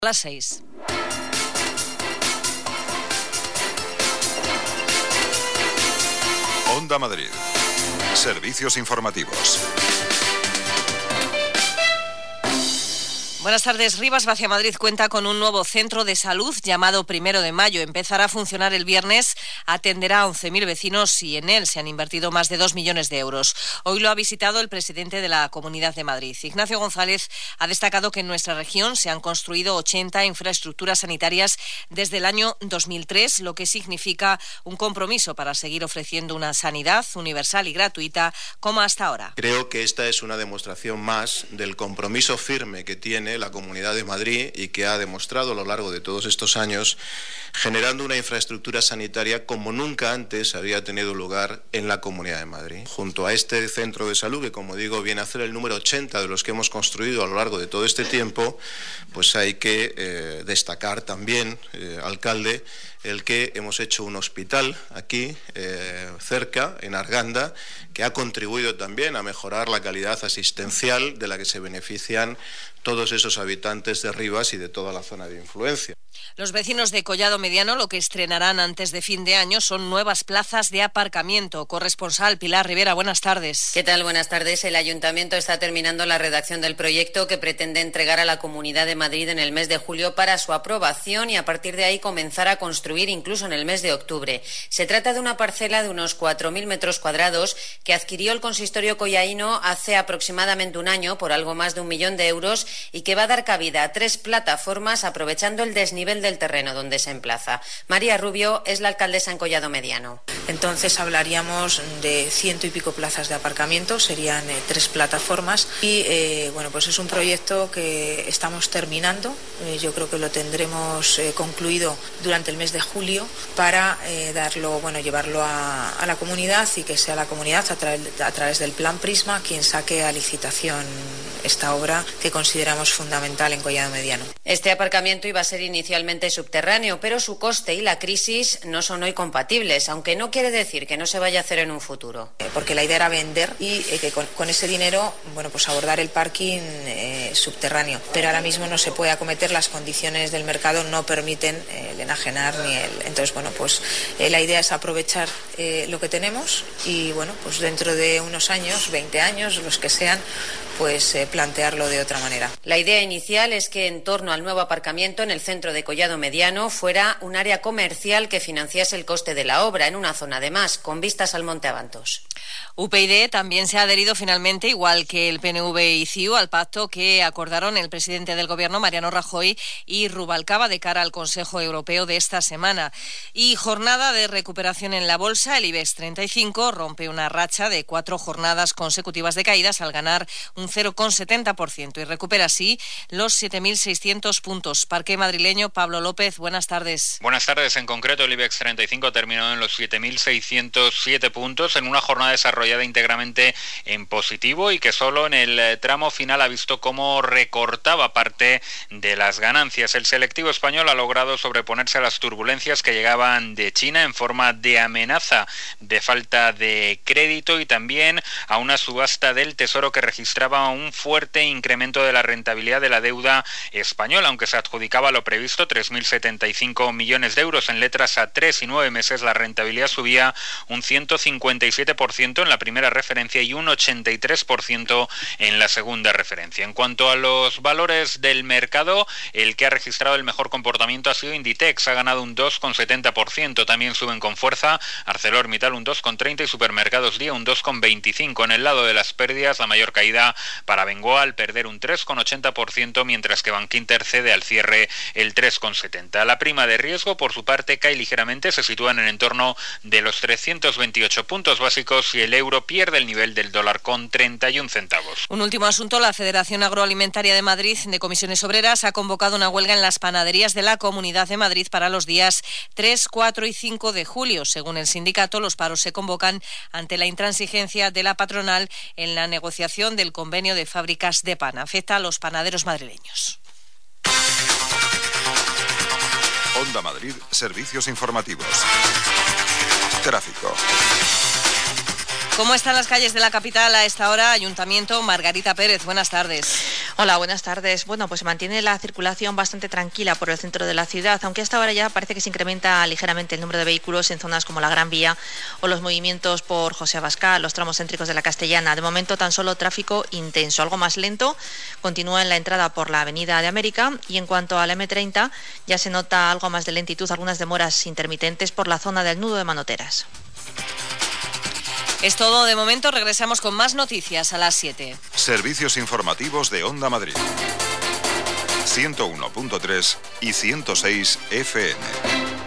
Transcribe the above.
Las 6. Onda Madrid. Servicios informativos. Buenas tardes. Rivas Vacia Madrid cuenta con un nuevo centro de salud llamado 1 de Mayo. Empezará a funcionar el viernes, atenderá a 11.000 vecinos y en él se han invertido más de 2 millones de euros. Hoy lo ha visitado el presidente de la Comunidad de Madrid. Ignacio González ha destacado que en nuestra región se han construido 80 infraestructuras sanitarias desde el año 2003, lo que significa un compromiso para seguir ofreciendo una sanidad universal y gratuita como hasta ahora. Creo que esta es una demostración más del compromiso firme que tiene la Comunidad de Madrid y que ha demostrado a lo largo de todos estos años, generando una infraestructura sanitaria como nunca antes había tenido lugar en la Comunidad de Madrid. Junto a este centro de salud, que como digo viene a ser el número 80 de los que hemos construido a lo largo de todo este tiempo, pues hay que destacar también, alcalde, el que hemos hecho un hospital aquí, cerca, en Arganda, que ha contribuido también a mejorar la calidad asistencial de la que se benefician todos esos habitantes de Rivas y de toda la zona de influencia. Los vecinos de Collado Mediano lo que estrenarán antes de fin de año son nuevas plazas de aparcamiento. Corresponsal Pilar Rivera, buenas tardes. ¿Qué tal? Buenas tardes. El Ayuntamiento está terminando la redacción del proyecto que pretende entregar a la Comunidad de Madrid en el mes de julio para su aprobación y a partir de ahí comenzar a construir incluso en el mes de octubre. Se trata de una parcela de unos 4.000 metros cuadrados que adquirió el consistorio collaíno hace aproximadamente un año por algo más de 1 millón de euros y que va a dar cabida a 3 plataformas aprovechando el desnivel del terreno donde se emplaza. María Rubio es la alcaldesa en Collado Mediano. Entonces hablaríamos de 100 y pico plazas de aparcamiento, serían 3 plataformas y pues es un proyecto que estamos terminando. Yo creo que lo tendremos concluido durante el mes de julio para llevarlo a la comunidad y que sea la comunidad a través del plan Prisma quien saque a licitación esta obra que consideramos fundamental en Collado Mediano. Este aparcamiento iba a ser inicialmente subterráneo, pero su coste y la crisis no son hoy compatibles, aunque no quiere decir que no se vaya a hacer en un futuro. Porque la idea era vender y que con ese dinero, abordar el parking subterráneo. Pero ahora mismo no se puede acometer, las condiciones del mercado no permiten el enajenar ni el... Entonces, la idea es aprovechar lo que tenemos y, dentro de unos años, 20 años, los que sean, plantearlo de otra manera. La idea inicial es que en torno al nuevo aparcamiento en el centro de Collado Mediano fuera un área comercial que financiase el coste de la obra en una zona además con vistas al Monte Abantos. UPyD también se ha adherido finalmente, igual que el PNV y CiU, al pacto que acordaron el presidente del Gobierno, Mariano Rajoy, y Rubalcaba de cara al Consejo Europeo de esta semana. Y jornada de recuperación en la bolsa, el IBEX 35 rompe una racha de 4 jornadas consecutivas de caídas al ganar un 0,70% y recupera así los 7.600 puntos. Parque madrileño, Pablo López, buenas tardes. Buenas tardes. En concreto, el IBEX 35 terminó en los 7.607 puntos en una jornada desarrollada íntegramente en positivo y que solo en el tramo final ha visto cómo recortaba parte de las ganancias. El selectivo español ha logrado sobreponerse a las turbulencias que llegaban de China en forma de amenaza de falta de crédito y también a una subasta del Tesoro que registraba un fuerte incremento de la rentabilidad de la deuda española, aunque se adjudicaba lo previsto, 3.075 millones de euros en letras a 3 y 9 meses, la rentabilidad subía un 157% en la primera referencia y un 83% en la segunda referencia. En cuanto a los valores del mercado, el que ha registrado el mejor comportamiento ha sido Inditex, ha ganado un 2,70%, también suben con fuerza ArcelorMittal un 2,30% y Supermercados Día un 2,25%. En el lado de las pérdidas, la mayor caída para Bengoa al perder un 3,80%, mientras que Bankinter cede al cierre el 3,70%. La prima de riesgo, por su parte, cae ligeramente, se sitúa en el entorno de los 328 puntos básicos y el euro pierde el nivel del dólar con 31 centavos. Un último asunto, la Federación Agroalimentaria de Madrid de Comisiones Obreras ha convocado una huelga en las panaderías de la Comunidad de Madrid para los días 3, 4 y 5 de julio. Según el sindicato, los paros se convocan ante la intransigencia de la patronal en la negociación del convenio de fábricas de pan. Afecta a los panaderos madrileños. Onda Madrid, servicios informativos. Tráfico. ¿Cómo están las calles de la capital a esta hora? Ayuntamiento, Margarita Pérez, buenas tardes. Hola, buenas tardes. Bueno, pues se mantiene la circulación bastante tranquila por el centro de la ciudad, aunque hasta ahora ya parece que se incrementa ligeramente el número de vehículos en zonas como la Gran Vía o los movimientos por José Abascal, los tramos céntricos de la Castellana. De momento tan solo tráfico intenso, algo más lento. Continúa en la entrada por la Avenida de América y en cuanto al M30 ya se nota algo más de lentitud, algunas demoras intermitentes por la zona del nudo de Manoteras. Es todo de momento, regresamos con más noticias a las 7. Servicios informativos de Onda Madrid. 101.3 y 106 FM.